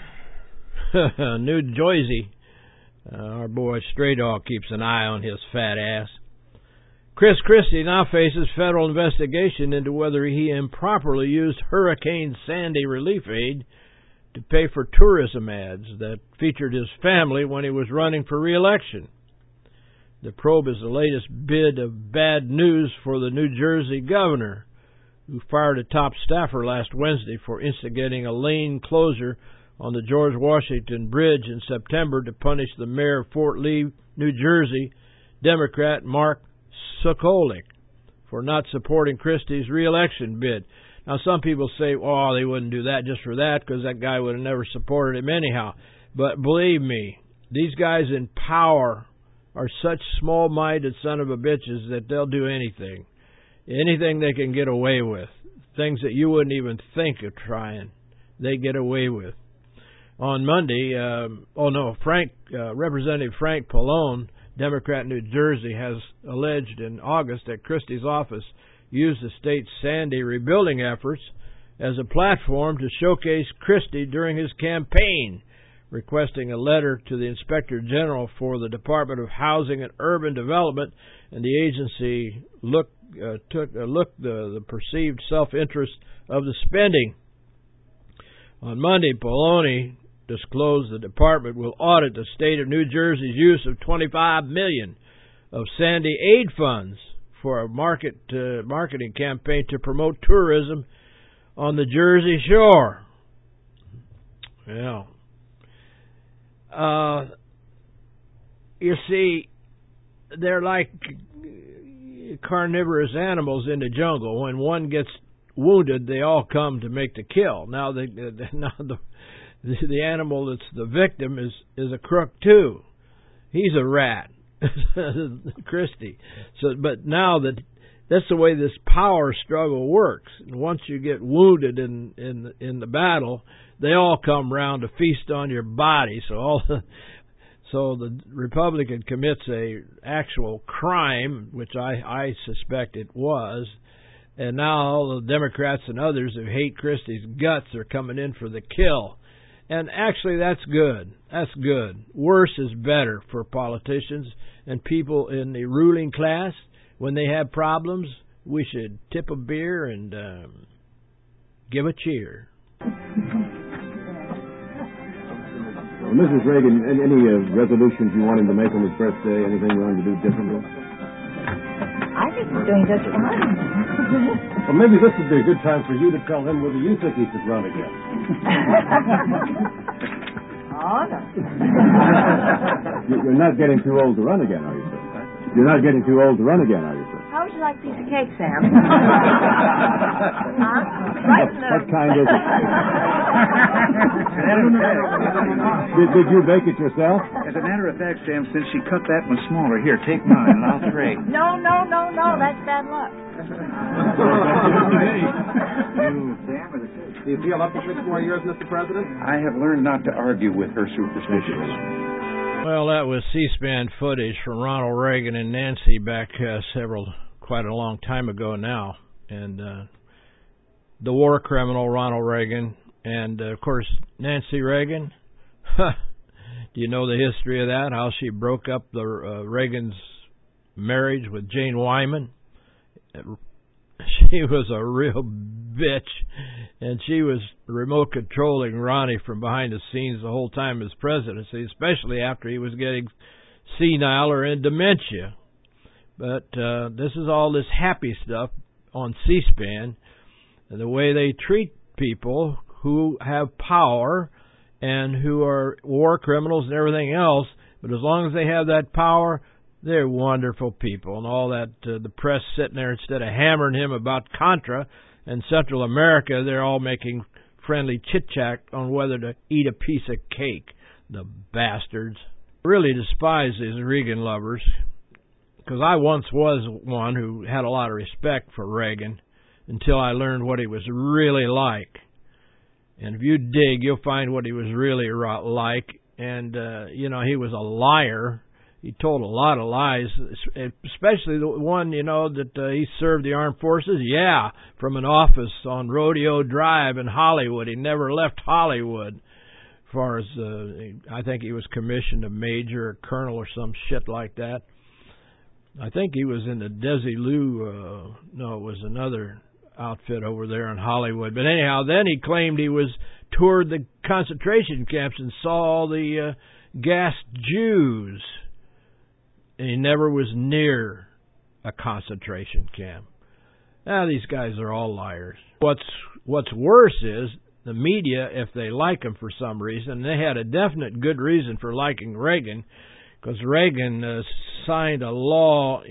New Jersey, our boy Stray Dog keeps an eye on his fat ass. Chris Christie now faces federal investigation into whether he improperly used Hurricane Sandy relief aid to pay for tourism ads that featured his family when he was running for re-election. The probe is the latest bit of bad news for the New Jersey governor, who fired a top staffer last Wednesday for instigating a lane closure on the George Washington Bridge in September to punish the mayor of Fort Lee, New Jersey, Democrat Mark Sokolik, for not supporting Christie's re-election bid. Now, some people say, oh, they wouldn't do that just for that because that guy would have never supported him anyhow. But believe me, these guys in power are such small-minded son of a bitches that they'll do anything. Anything they can get away with. Things that you wouldn't even think of trying, they get away with. On Monday, Representative Frank Pallone, Democrat New Jersey, has alleged in August that Christie's office used the state's Sandy rebuilding efforts as a platform to showcase Christie during his campaign, requesting a letter to the Inspector General for the Department of Housing and Urban Development, and the agency took a look at the perceived self-interest of the spending. On Monday, Pallone disclosed the department will audit the state of New Jersey's use of $25 million of Sandy aid funds for a marketing campaign to promote tourism on the Jersey Shore. Yeah. You see, they're like carnivorous animals in the jungle. When one gets wounded, they all come to make the kill. Now, the animal that's the victim is a crook too. He's a rat, Christie. But now that's the way this power struggle works. Once you get wounded in the battle, they all come round to feast on your body. So the Republican commits a actual crime, which I suspect it was, and now all the Democrats and others who hate Christie's guts are coming in for the kill. And actually, that's good. That's good. Worse is better for politicians and people in the ruling class. When they have problems, we should tip a beer and give a cheer. Mrs. Reagan, any resolutions you want him to make on his birthday? Anything you want him to do differently? I think he's doing just fine. Well, maybe this would be a good time for you to tell him whether you think he should run again. Oh, no. You're not getting too old to run again, are you, sir? You're not getting too old to run again, are you, sir? How would you like a piece of cake, Sam? Huh? Right in the... What kind is it? Did you bake it yourself? As a matter of fact, Sam, since she cut that one smaller, here, take mine and I'll trade. No, that's bad luck. Do you feel up to 6 more years, Mr. President? I have learned not to argue with her superstitions. Well, that was C-SPAN footage from Ronald Reagan and Nancy back quite a long time ago now. And the war criminal Ronald Reagan and, of course, Nancy Reagan. Do you know the history of that, how she broke up the Reagan's marriage with Jane Wyman? She was a real bitch, and she was remote controlling Ronnie from behind the scenes the whole time of his presidency, especially after he was getting senile or in dementia. But this is all this happy stuff on C-SPAN, and the way they treat people who have power and who are war criminals and everything else. But as long as they have that power, they're wonderful people. And all that, the press sitting there, instead of hammering him about Contra and Central America, they're all making friendly chit-chat on whether to eat a piece of cake. The bastards. I really despise these Reagan lovers, because I once was one who had a lot of respect for Reagan until I learned what he was really like. And if you dig, you'll find what he was really like. And, he was a liar. He told a lot of lies, especially the one, that he served the armed forces. Yeah, from an office on Rodeo Drive in Hollywood. He never left Hollywood. As far as, I think he was commissioned a major or colonel or some shit like that. I think he was in the Desilu, no, it was another outfit over there in Hollywood. But anyhow, then he claimed he toured the concentration camps and saw all the gassed Jews. And he never was near a concentration camp. Now, these guys are all liars. What's worse is the media, if they like him for some reason, they had a definite good reason for liking Reagan, because Reagan signed a law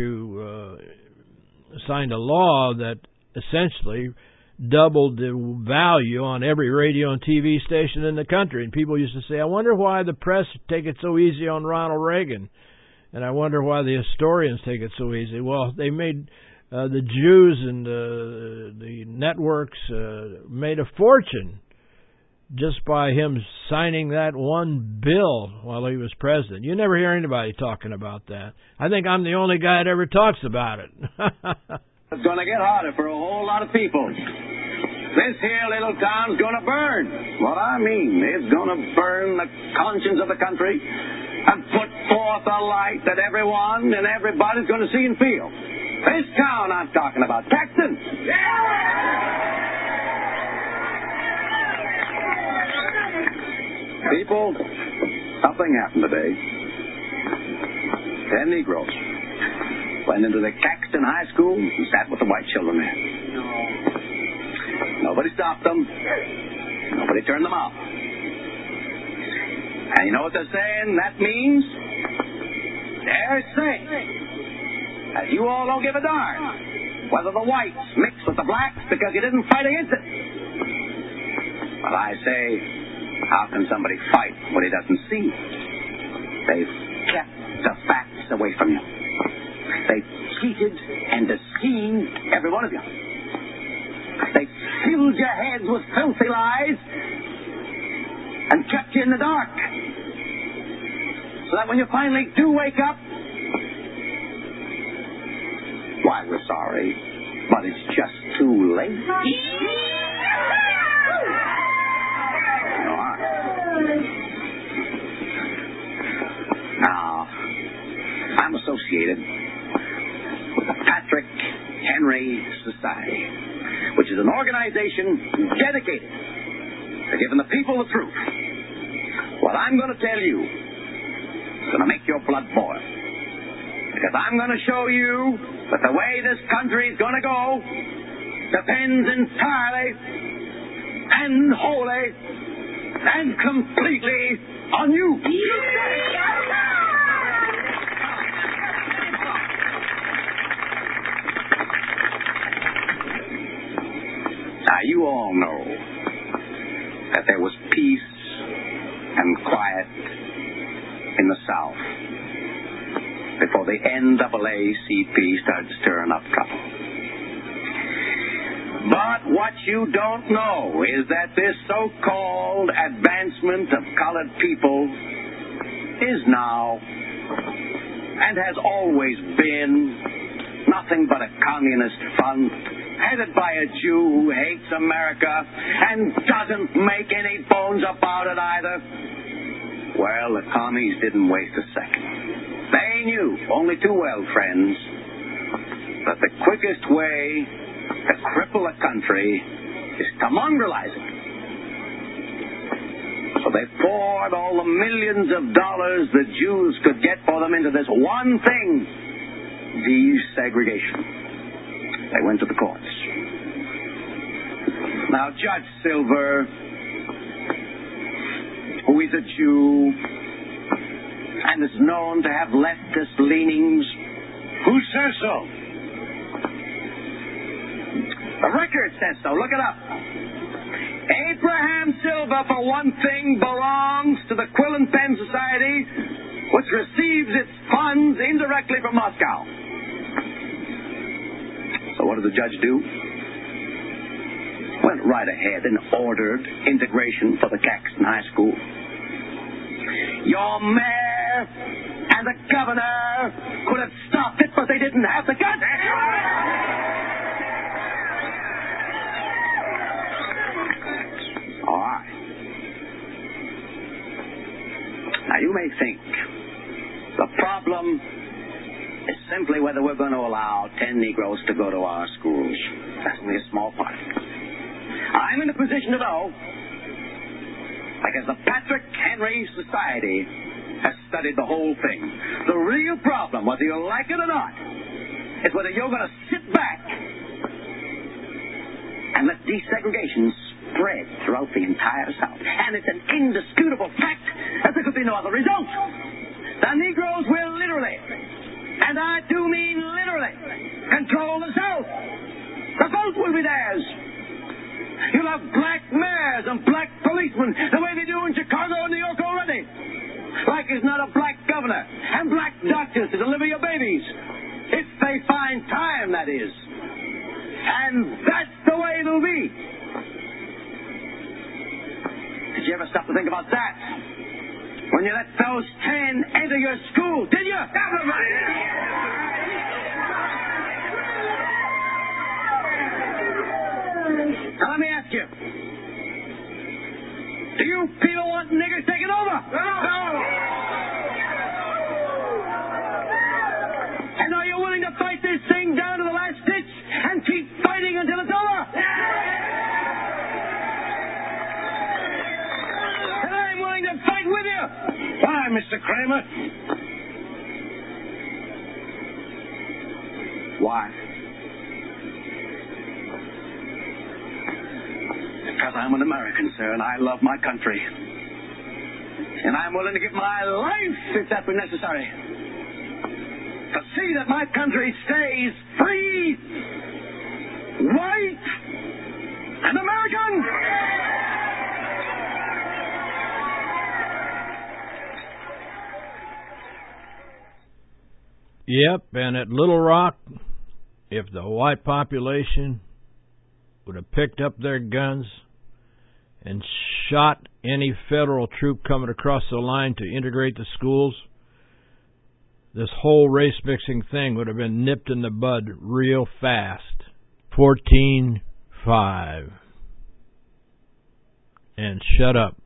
that essentially doubled the value on every radio and TV station in the country. And people used to say, I wonder why the press take it so easy on Ronald Reagan. And I wonder why the historians take it so easy. Well, they made the Jews and the networks made a fortune just by him signing that one bill while he was president. You never hear anybody talking about that. I think I'm the only guy that ever talks about it. It's going to get harder for a whole lot of people. This here little town's going to burn. What I mean, it's going to burn the conscience of the country and put forth a light that everyone and everybody's going to see and feel. This town I'm talking about, Caxton. People, something happened today. 10 Negroes went into the Caxton High School and sat with the white children there. Nobody stopped them. Nobody turned them out. And you know what they're saying that means? They're saying that you all don't give a darn whether the whites mix with the blacks because you didn't fight against it. But I say, how can somebody fight what he doesn't see? They've kept the facts away from you. They've cheated and deceived every one of you. They filled your heads with filthy lies and kept you in the dark. So that when you finally do wake up, why, we're sorry, but it's just too late. Now, I'm associated with the Patrick Henry Society, which is an organization dedicated to giving the people the truth. What I'm going to tell you is going to make your blood boil. Because I'm going to show you that the way this country is going to go depends entirely and wholly and completely on you. Now, you all know that there was peace and quiet in the South before the NAACP started stirring up trouble. But what you don't know is that this so-called advancement of colored people is now, and has always been, nothing but a communist front, headed by a Jew who hates America and doesn't make any bones about it either. Well, the commies didn't waste a second. They knew only too well, friends, that the quickest way to cripple a country is to mongrelize it. So they poured all the millions of dollars the Jews could get for them into this one thing, desegregation. They went to the courts. Now, Judge Silver, who is a Jew and is known to have leftist leanings, who says so? The record says so. Look it up. Abraham Silver, for one thing, belongs to the Quill and Pen Society, which receives its funds indirectly from Moscow. So what did the judge do? Went right ahead and ordered integration for the Caxton High School. Your mayor and the governor could have stopped it, but they didn't have the guts. All right. Now, you may think the problem is simply whether we're going to allow 10 Negroes to go to our schools. That's only a small part. I'm in a position to know, because the Patrick Henry Society has studied the whole thing. The real problem, whether you like it or not, is whether you're going to sit back and let desegregation spread throughout the entire South. And it's an indisputable fact that there could be no other result. The Negroes will literally, and I do mean literally, control the South. The vote will be theirs. You'll have black mayors and black policemen the way they do in Chicago and New York already. Like there's not a black governor and black doctors to deliver your babies. If they find time, that is. And that's the way it'll be. Did you ever stop to think about that? When you let those 10 enter your school, did you? Now, let me ask you. Do you people want niggers taking over? No. And are you willing to fight this thing down to the last ditch and keep fighting until it's over? And I'm willing to fight with you. Why, Mr. Kramer? Why? Because I'm an American, sir, and I love my country. And I'm willing to give my life, if that were necessary, to see that my country stays free, white, and American. Yep, and at Little Rock, if the white population would have picked up their guns and shot any federal troop coming across the line to integrate the schools, this whole race-mixing thing would have been nipped in the bud real fast. 14-5. And shut up.